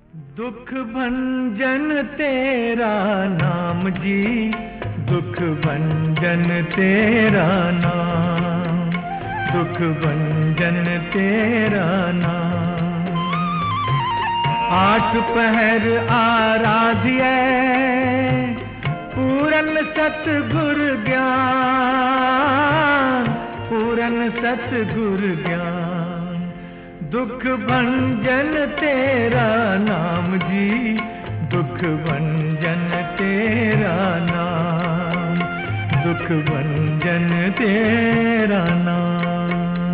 दुख भंजन तेरा नाम जी, दुख भंजन तेरा नाम, दुख भंजन तेरा नाम। आठ पहर आराध्य पूरन सतगुर ज्ञान, पूरन सतगुर ज्ञान। दुख भंजन तेरा नाम जी, दुख भंजन तेरा नाम, दुख भंजन तेरा नाम।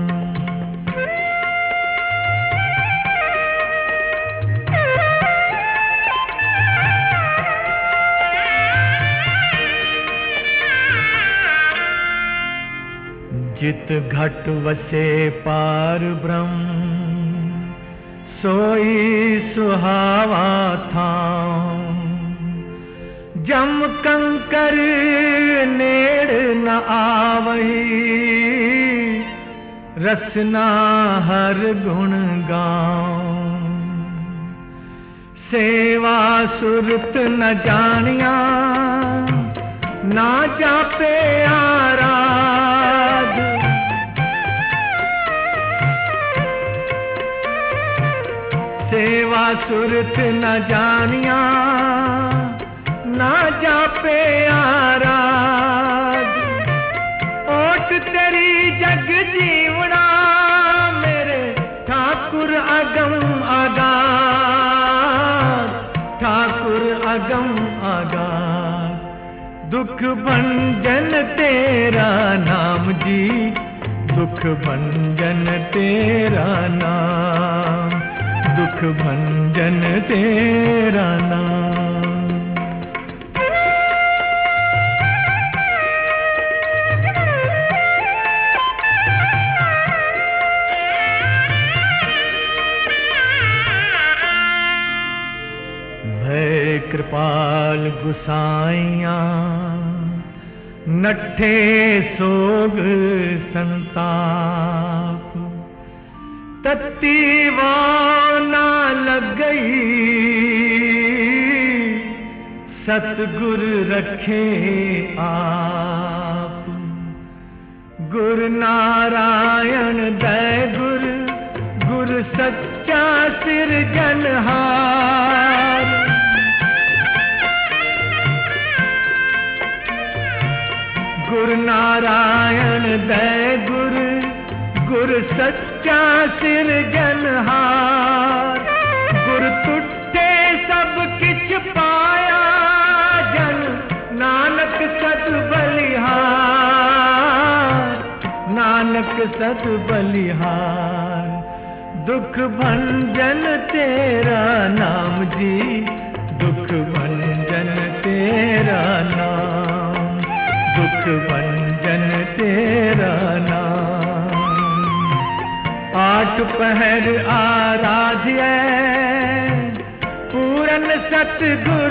जित घट वसे पार ब्रह्म, सोई सुहावा था। जम कंकर नेड़ न आवही, रसना हर गुण गाऊं। सेवा सुरत न जानिया, ना जापे आराध। सेवा सुरत न जानिया, ना जापे आराध। ओट तेरी जग जीवना, मेरे ठाकुर अगम आगाध, ठाकुर अगम आगाध। दुख भंजन तेरा नाम जी, दुख भंजन तेरा नाम, दुख भंजन तेरा नाम। भय कृपाल गुसाइया, नट्ठे सोग संताप। तत्ती वाव ना लग गई, सतगुर रखे आप। गुरु नारायण दय गुर, गुरु सच्चा सिरजनहार। गुरु नारायण दय गुरु, गुरु सच्चा सिरजनहार। गुरु तुठे सब किछ पाया, जन नानक सत बलिहार, नानक सत बलिहार। दुख भंजन तेरा नाम जी, दुख भंजन तेरा नाम, दुख भंजन तेरा नाम। आठ पहर आराध्य पूरन सतगुर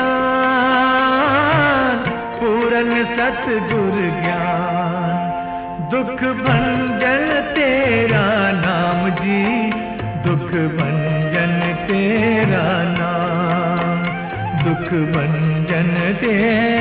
ज्ञान, पूरन सतगुर ज्ञान। दुख भंजन तेरा नाम जी, दुख भंजन तेरा नाम, दुख भंजन तेरा